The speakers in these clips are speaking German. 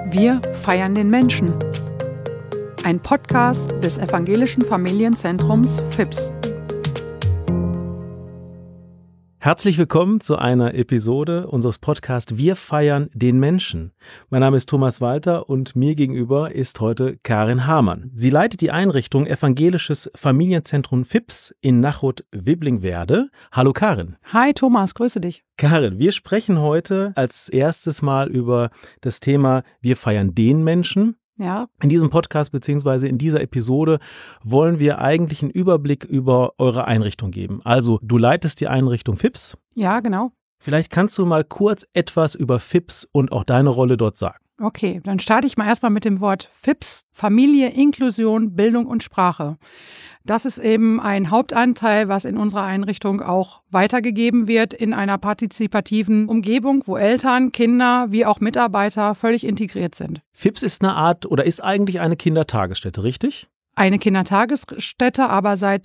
Wir feiern den Menschen. Ein Podcast des Evangelischen Familienzentrums FIPS. Herzlich willkommen zu einer Episode unseres Podcasts Wir feiern den Menschen. Mein Name ist Thomas Walter und mir gegenüber ist heute Karin Hamann. Sie leitet die Einrichtung Evangelisches Familienzentrum FIPS in Nachod-Wibblingwerde. Hallo Karin. Hi Thomas, grüße dich. Karin, wir sprechen heute als erstes mal über das Thema Wir feiern den Menschen. Ja. In diesem Podcast bzw. in dieser Episode wollen wir eigentlich einen Überblick über eure Einrichtung geben. Also du leitest die Einrichtung FIPS. Ja, genau. Vielleicht kannst du mal kurz etwas über FIPS und auch deine Rolle dort sagen. Okay, dann starte ich mal erstmal mit dem Wort FIPS, Familie, Inklusion, Bildung und Sprache. Das ist eben ein Hauptanteil, was in unserer Einrichtung auch weitergegeben wird in einer partizipativen Umgebung, wo Eltern, Kinder wie auch Mitarbeiter völlig integriert sind. FIPS ist eine Art oder ist eigentlich eine Kindertagesstätte, richtig? Eine Kindertagesstätte, aber seit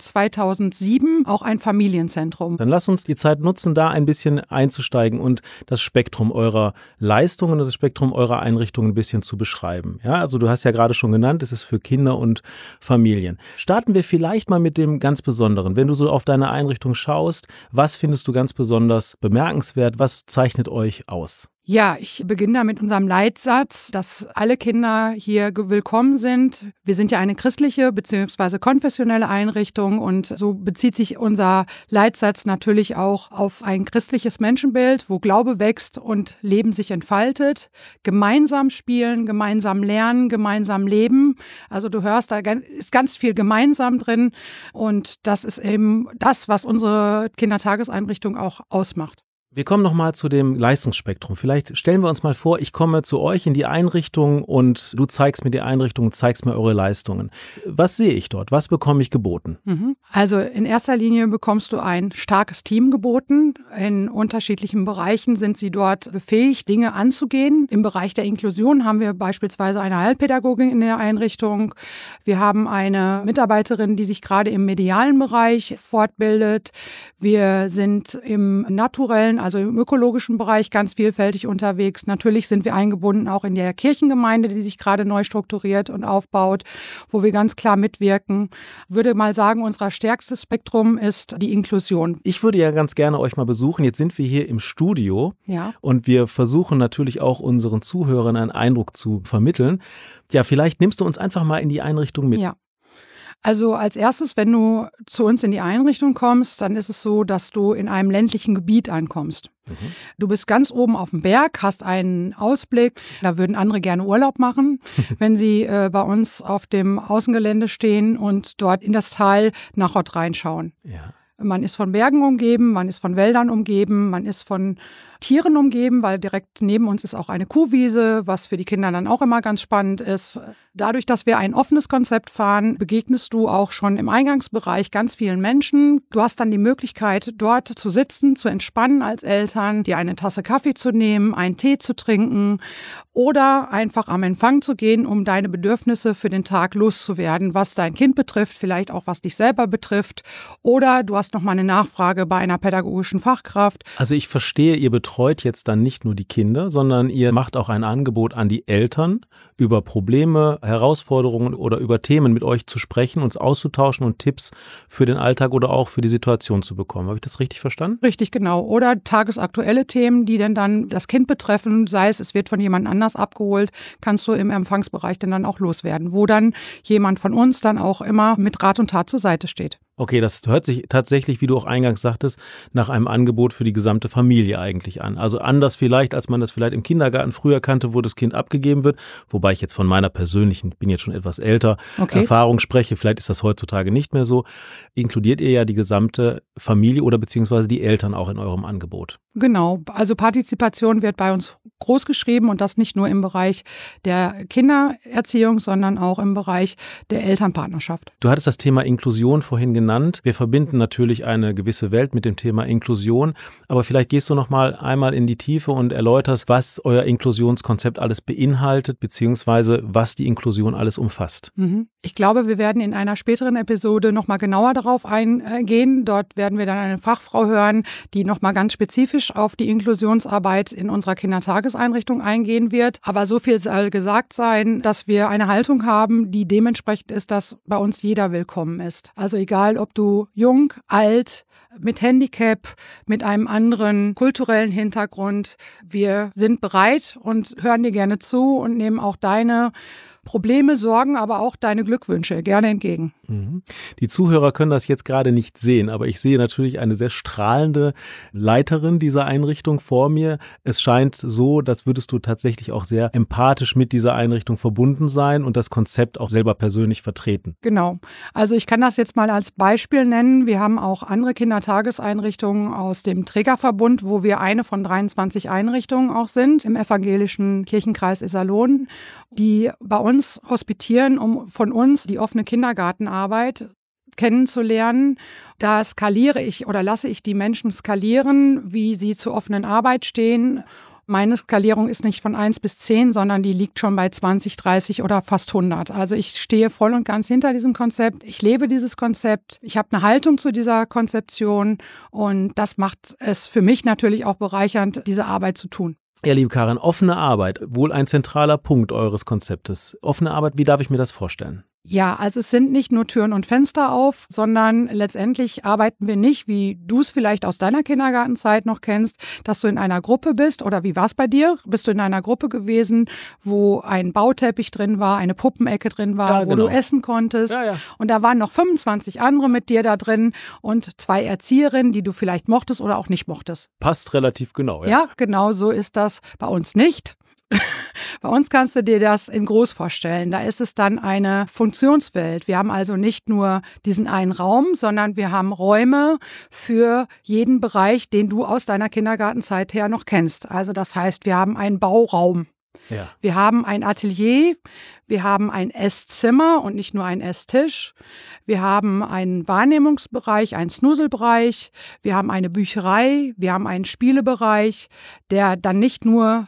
2007 auch ein Familienzentrum. Dann lass uns die Zeit nutzen, da ein bisschen einzusteigen und das Spektrum eurer Leistungen und das Spektrum eurer Einrichtungen ein bisschen zu beschreiben. Ja, also du hast ja gerade schon genannt, es ist für Kinder und Familien. Starten wir vielleicht mal mit dem ganz Besonderen. Wenn du so auf deine Einrichtung schaust, was findest du ganz besonders bemerkenswert? Was zeichnet euch aus? Ja, ich beginne da mit unserem Leitsatz, dass alle Kinder hier willkommen sind. Wir sind ja eine christliche bzw. konfessionelle Einrichtung und so bezieht sich unser Leitsatz natürlich auch auf ein christliches Menschenbild, wo Glaube wächst und Leben sich entfaltet. Gemeinsam spielen, gemeinsam lernen, gemeinsam leben. Also du hörst, da ist ganz viel gemeinsam drin und das ist eben das, was unsere Kindertageseinrichtung auch ausmacht. Wir kommen nochmal zu dem Leistungsspektrum. Vielleicht stellen wir uns mal vor, ich komme zu euch in die Einrichtung und du zeigst mir die Einrichtung, zeigst mir eure Leistungen. Was sehe ich dort? Was bekomme ich geboten? Also in erster Linie bekommst du ein starkes Team geboten. In unterschiedlichen Bereichen sind sie dort befähigt, Dinge anzugehen. Im Bereich der Inklusion haben wir beispielsweise eine Heilpädagogin in der Einrichtung. Wir haben eine Mitarbeiterin, die sich gerade im medialen Bereich fortbildet. Wir sind im naturellen, also im ökologischen Bereich ganz vielfältig unterwegs. Natürlich sind wir eingebunden auch in der Kirchengemeinde, die sich gerade neu strukturiert und aufbaut, wo wir ganz klar mitwirken. Ich würde mal sagen, unser stärkstes Spektrum ist die Inklusion. Ich würde ja ganz gerne euch mal besuchen. Jetzt sind wir hier im Studio und wir versuchen natürlich auch unseren Zuhörern einen Eindruck zu vermitteln. Ja, vielleicht nimmst du uns einfach mal in die Einrichtung mit. Ja. Also als erstes, wenn du zu uns in die Einrichtung kommst, dann ist es so, dass du in einem ländlichen Gebiet ankommst. Du bist ganz oben auf dem Berg, hast einen Ausblick. Da würden andere gerne Urlaub machen, wenn sie bei uns auf dem Außengelände stehen und dort in das Tal Nachod reinschauen. Ja. Man ist von Bergen umgeben, man ist von Wäldern umgeben, man ist von Tieren umgeben, weil direkt neben uns ist auch eine Kuhwiese, was für die Kinder dann auch immer ganz spannend ist. Dadurch, dass wir ein offenes Konzept fahren, begegnest du auch schon im Eingangsbereich ganz vielen Menschen. Du hast dann die Möglichkeit, dort zu sitzen, zu entspannen als Eltern, dir eine Tasse Kaffee zu nehmen, einen Tee zu trinken oder einfach am Empfang zu gehen, um deine Bedürfnisse für den Tag loszuwerden, was dein Kind betrifft, vielleicht auch was dich selber betrifft. Oder du hast nochmal eine Nachfrage bei einer pädagogischen Fachkraft. Also ich verstehe, ihr betreut jetzt dann nicht nur die Kinder, sondern ihr macht auch ein Angebot an die Eltern, über Probleme, Herausforderungen oder über Themen mit euch zu sprechen, uns auszutauschen und Tipps für den Alltag oder auch für die Situation zu bekommen. Habe ich das richtig verstanden? Richtig, genau. Oder tagesaktuelle Themen, die denn dann das Kind betreffen, sei es wird von jemand anders abgeholt, kannst du im Empfangsbereich dann auch loswerden, wo dann jemand von uns dann auch immer mit Rat und Tat zur Seite steht. Okay, das hört sich tatsächlich, wie du auch eingangs sagtest, nach einem Angebot für die gesamte Familie eigentlich an. Also anders vielleicht, als man das vielleicht im Kindergarten früher kannte, wo das Kind abgegeben wird. Wobei ich jetzt von meiner persönlichen, ich bin jetzt schon etwas älter, Erfahrung spreche. Vielleicht ist das heutzutage nicht mehr so. Inkludiert ihr ja die gesamte Familie oder beziehungsweise die Eltern auch in eurem Angebot? Genau, also Partizipation wird bei uns groß geschrieben und das nicht nur im Bereich der Kindererziehung, sondern auch im Bereich der Elternpartnerschaft. Du hattest das Thema Inklusion vorhin genannt. Wir verbinden natürlich eine gewisse Welt mit dem Thema Inklusion, aber vielleicht gehst du noch mal einmal in die Tiefe und erläuterst, was euer Inklusionskonzept alles beinhaltet, beziehungsweise was die Inklusion alles umfasst. Ich glaube, wir werden in einer späteren Episode noch mal genauer darauf eingehen. Dort werden wir dann eine Fachfrau hören, die noch mal ganz spezifisch spezifisch auf die Inklusionsarbeit in unserer Kindertageseinrichtung eingehen wird. Aber so viel soll gesagt sein, dass wir eine Haltung haben, die dementsprechend ist, dass bei uns jeder willkommen ist. Also egal, ob du jung, alt, mit Handicap, mit einem anderen kulturellen Hintergrund. Wir sind bereit und hören dir gerne zu und nehmen auch deine Probleme, Sorgen, aber auch deine Glückwünsche gerne entgegen. Die Zuhörer können das jetzt gerade nicht sehen, aber ich sehe natürlich eine sehr strahlende Leiterin dieser Einrichtung vor mir. Es scheint so, als würdest du tatsächlich auch sehr empathisch mit dieser Einrichtung verbunden sein und das Konzept auch selber persönlich vertreten. Genau. Also ich kann das jetzt mal als Beispiel nennen. Wir haben auch andere Kindertageseinrichtungen aus dem Trägerverbund, wo wir eine von 23 Einrichtungen auch sind, im evangelischen Kirchenkreis Iserlohn, die bei uns hospitieren, um von uns die offene Kindergartenarbeit kennenzulernen. Da skaliere ich oder lasse ich die Menschen skalieren, wie sie zur offenen Arbeit stehen. Meine Skalierung ist nicht von 1 bis 10, sondern die liegt schon bei 20, 30 oder fast 100. Also ich stehe voll und ganz hinter diesem Konzept. Ich lebe dieses Konzept. Ich habe eine Haltung zu dieser Konzeption und das macht es für mich natürlich auch bereichernd, diese Arbeit zu tun. Ja, liebe Karin, offene Arbeit, wohl ein zentraler Punkt eures Konzeptes. Offene Arbeit, wie darf ich mir das vorstellen? Ja, also es sind nicht nur Türen und Fenster auf, sondern letztendlich arbeiten wir nicht, wie du es vielleicht aus deiner Kindergartenzeit noch kennst, dass du in einer Gruppe bist oder wie war es bei dir? Bist du in einer Gruppe gewesen, wo ein Bauteppich drin war, eine Puppenecke drin war, Ja, wo du essen konntest und da waren noch 25 andere mit dir da drin und 2 Erzieherinnen, die du vielleicht mochtest oder auch nicht mochtest. Passt relativ genau, ja. Ja, genau so ist das bei uns nicht. Bei uns kannst du dir das in groß vorstellen. Da ist es dann eine Funktionswelt. Wir haben also nicht nur diesen einen Raum, sondern wir haben Räume für jeden Bereich, den du aus deiner Kindergartenzeit her noch kennst. Also das heißt, wir haben einen Bauraum. Ja. Wir haben ein Atelier, wir haben ein Esszimmer und nicht nur einen Esstisch. Wir haben einen Wahrnehmungsbereich, einen Snuselbereich. Wir haben eine Bücherei, wir haben einen Spielebereich, der dann nicht nur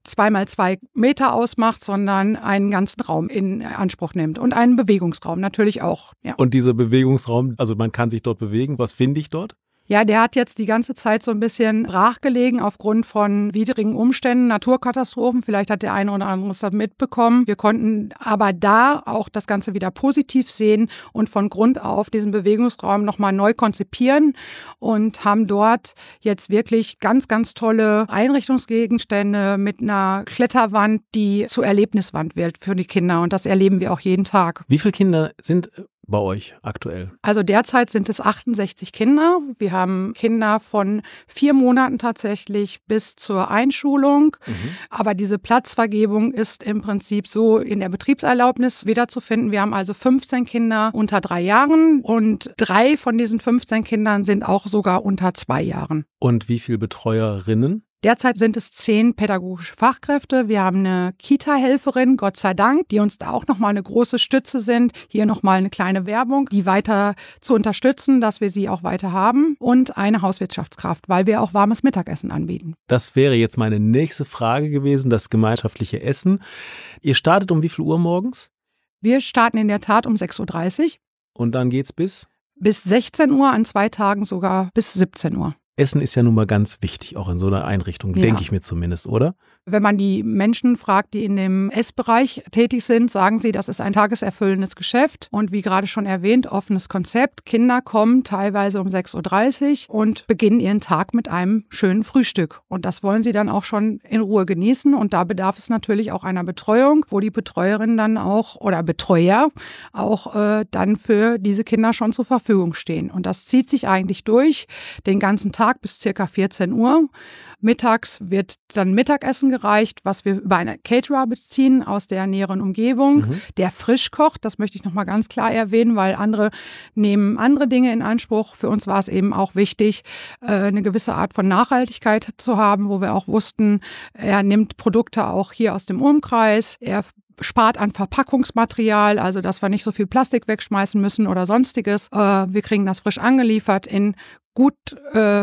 2x2 Meter ausmacht, sondern einen ganzen Raum in Anspruch nimmt und einen Bewegungsraum natürlich auch. Ja. Und dieser Bewegungsraum, also man kann sich dort bewegen, was finde ich dort? Ja, der hat jetzt die ganze Zeit so ein bisschen brachgelegen aufgrund von widrigen Umständen, Naturkatastrophen. Vielleicht hat der eine oder andere es mitbekommen. Wir konnten aber da auch das Ganze wieder positiv sehen und von Grund auf diesen Bewegungsraum nochmal neu konzipieren und haben dort jetzt wirklich ganz, ganz tolle Einrichtungsgegenstände mit einer Kletterwand, die zur Erlebniswand wird für die Kinder. Und das erleben wir auch jeden Tag. Wie viele Kinder sind bei euch aktuell? Also derzeit sind es 68 Kinder. Wir haben Kinder von 4 Monaten tatsächlich bis zur Einschulung. Aber diese Platzvergebung ist im Prinzip so in der Betriebserlaubnis wiederzufinden. Wir haben also 15 Kinder unter 3 Jahren und 3 von diesen 15 Kindern sind auch sogar unter 2 Jahren. Und wie viele Betreuerinnen? Derzeit sind es 10 pädagogische Fachkräfte. Wir haben eine Kita-Helferin, Gott sei Dank, die uns da auch nochmal eine große Stütze sind. Hier nochmal eine kleine Werbung, die weiter zu unterstützen, dass wir sie auch weiter haben. Und eine Hauswirtschaftskraft, weil wir auch warmes Mittagessen anbieten. Das wäre jetzt meine nächste Frage gewesen, das gemeinschaftliche Essen. Ihr startet um wie viel Uhr morgens? Wir starten in der Tat um 6:30 Uhr. Und dann geht's bis? Bis 16 Uhr, an 2 Tagen sogar bis 17 Uhr. Essen ist ja nun mal ganz wichtig, auch in so einer Einrichtung, denke ich mir zumindest, oder? Wenn man die Menschen fragt, die in dem Essbereich tätig sind, sagen sie, das ist ein tageserfüllendes Geschäft. Und wie gerade schon erwähnt, offenes Konzept. Kinder kommen teilweise um 6:30 Uhr und beginnen ihren Tag mit einem schönen Frühstück. Und das wollen sie dann auch schon in Ruhe genießen. Und da bedarf es natürlich auch einer Betreuung, wo die Betreuerin dann auch oder Betreuer auch dann für diese Kinder schon zur Verfügung stehen. Und das zieht sich eigentlich durch den ganzen Tag bis circa 14 Uhr. Mittags wird dann Mittagessen gereicht, was wir über einen Caterer beziehen aus der näheren Umgebung, der frisch kocht. Das möchte ich nochmal ganz klar erwähnen, weil andere nehmen andere Dinge in Anspruch. Für uns war es eben auch wichtig, eine gewisse Art von Nachhaltigkeit zu haben, wo wir auch wussten, er nimmt Produkte auch hier aus dem Umkreis, er spart an Verpackungsmaterial, also dass wir nicht so viel Plastik wegschmeißen müssen oder sonstiges. Wir kriegen das frisch angeliefert in gut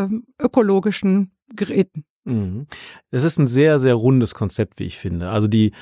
ökologischen Geräten. Es ist ein sehr, sehr rundes Konzept, wie ich finde. Also die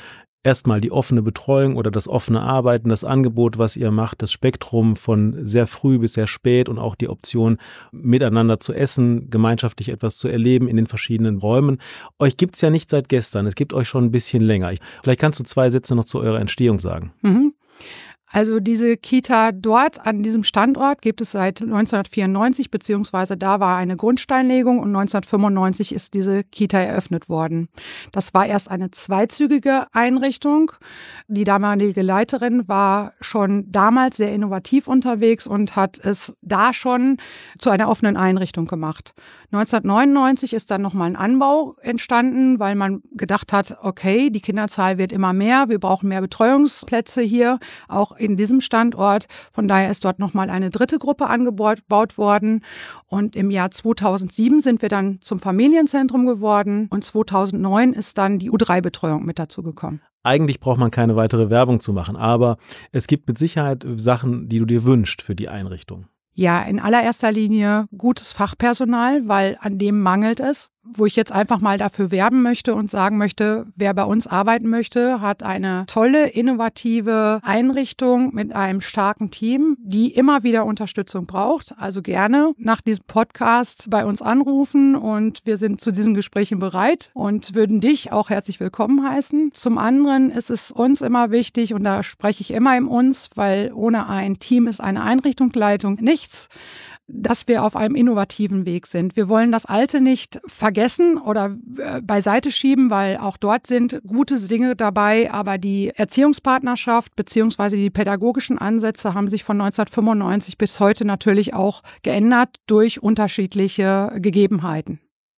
erstmal die offene Betreuung oder das offene Arbeiten, das Angebot, was ihr macht, das Spektrum von sehr früh bis sehr spät und auch die Option, miteinander zu essen, gemeinschaftlich etwas zu erleben in den verschiedenen Räumen. Euch gibt's ja nicht seit gestern, es gibt euch schon ein bisschen länger. Vielleicht kannst du 2 Sätze noch zu eurer Entstehung sagen. Also diese Kita dort an diesem Standort gibt es seit 1994, beziehungsweise da war eine Grundsteinlegung und 1995 ist diese Kita eröffnet worden. Das war erst eine zweizügige Einrichtung. Die damalige Leiterin war schon damals sehr innovativ unterwegs und hat es da schon zu einer offenen Einrichtung gemacht. 1999 ist dann nochmal ein Anbau entstanden, weil man gedacht hat, okay, die Kinderzahl wird immer mehr, wir brauchen mehr Betreuungsplätze hier, auch in diesem Standort. Von daher ist dort nochmal eine dritte Gruppe angebaut worden. Und im Jahr 2007 sind wir dann zum Familienzentrum geworden und 2009 ist dann die U3-Betreuung mit dazu gekommen. Eigentlich braucht man keine weitere Werbung zu machen, aber es gibt mit Sicherheit Sachen, die du dir wünschst für die Einrichtung. Ja, in allererster Linie gutes Fachpersonal, weil an dem mangelt es. Wo ich jetzt einfach mal dafür werben möchte und sagen möchte, wer bei uns arbeiten möchte, hat eine tolle, innovative Einrichtung mit einem starken Team, die immer wieder Unterstützung braucht. Also gerne nach diesem Podcast bei uns anrufen und wir sind zu diesen Gesprächen bereit und würden dich auch herzlich willkommen heißen. Zum anderen ist es uns immer wichtig, und da spreche ich immer im Uns, weil ohne ein Team ist eine Einrichtungsleitung nichts, dass wir auf einem innovativen Weg sind. Wir wollen das Alte nicht vergessen oder beiseite schieben, weil auch dort sind gute Dinge dabei, aber die Erziehungspartnerschaft bzw. die pädagogischen Ansätze haben sich von 1995 bis heute natürlich auch geändert durch unterschiedliche Gegebenheiten.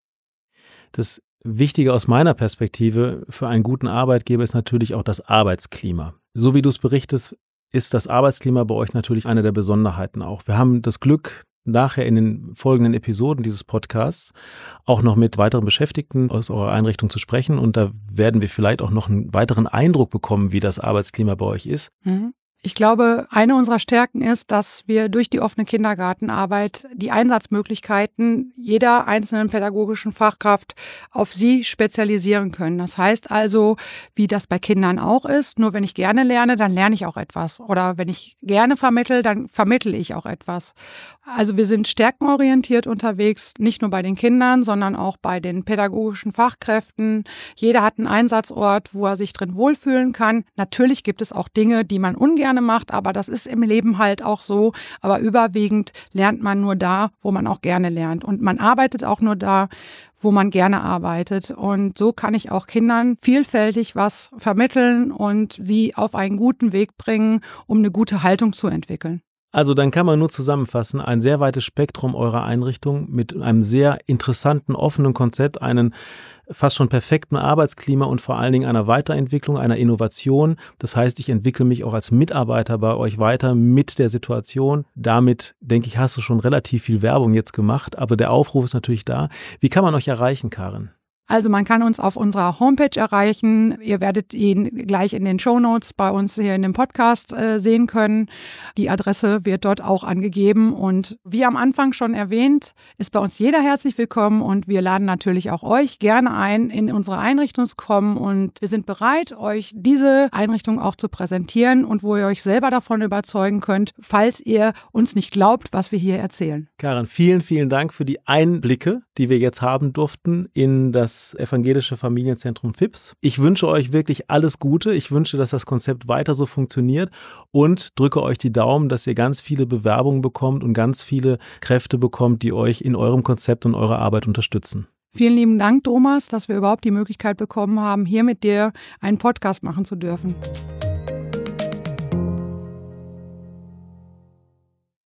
Das Wichtige aus meiner Perspektive für einen guten Arbeitgeber ist natürlich auch das Arbeitsklima. So wie du es berichtest, ist das Arbeitsklima bei euch natürlich eine der Besonderheiten auch. Wir haben das Glück, nachher in den folgenden Episoden dieses Podcasts auch noch mit weiteren Beschäftigten aus eurer Einrichtung zu sprechen. Und da werden wir vielleicht auch noch einen weiteren Eindruck bekommen, wie das Arbeitsklima bei euch ist. Ich glaube, eine unserer Stärken ist, dass wir durch die offene Kindergartenarbeit die Einsatzmöglichkeiten jeder einzelnen pädagogischen Fachkraft auf sie spezialisieren können. Das heißt also, wie das bei Kindern auch ist, nur wenn ich gerne lerne, dann lerne ich auch etwas. Oder wenn ich gerne vermittle, dann vermittle ich auch etwas. Also wir sind stärkenorientiert unterwegs, nicht nur bei den Kindern, sondern auch bei den pädagogischen Fachkräften. Jeder hat einen Einsatzort, wo er sich drin wohlfühlen kann. Natürlich gibt es auch Dinge, die man ungern macht, aber das ist im Leben halt auch so. Aber überwiegend lernt man nur da, wo man auch gerne lernt. Und man arbeitet auch nur da, wo man gerne arbeitet. Und so kann ich auch Kindern vielfältig was vermitteln und sie auf einen guten Weg bringen, um eine gute Haltung zu entwickeln. Also dann kann man nur zusammenfassen, ein sehr weites Spektrum eurer Einrichtung mit einem sehr interessanten, offenen Konzept, einen fast schon perfekten Arbeitsklima und vor allen Dingen einer Weiterentwicklung, einer Innovation. Das heißt, ich entwickle mich auch als Mitarbeiter bei euch weiter mit der Situation. Damit, denke ich, hast du schon relativ viel Werbung jetzt gemacht, aber der Aufruf ist natürlich da. Wie kann man euch erreichen, Karin? Also man kann uns auf unserer Homepage erreichen. Ihr werdet ihn gleich in den Shownotes bei uns hier in dem Podcast sehen können. Die Adresse wird dort auch angegeben. Und wie am Anfang schon erwähnt, ist bei uns jeder herzlich willkommen. Und wir laden natürlich auch euch gerne ein, in unsere Einrichtung zu kommen. Und wir sind bereit, euch diese Einrichtung auch zu präsentieren und wo ihr euch selber davon überzeugen könnt, falls ihr uns nicht glaubt, was wir hier erzählen. Karin, vielen, vielen Dank für die Einblicke, die wir jetzt haben durften in das Evangelische Familienzentrum FIPS. Ich wünsche euch wirklich alles Gute. Ich wünsche, dass das Konzept weiter so funktioniert und drücke euch die Daumen, dass ihr ganz viele Bewerbungen bekommt und ganz viele Kräfte bekommt, die euch in eurem Konzept und eurer Arbeit unterstützen. Vielen lieben Dank, Thomas, dass wir überhaupt die Möglichkeit bekommen haben, hier mit dir einen Podcast machen zu dürfen.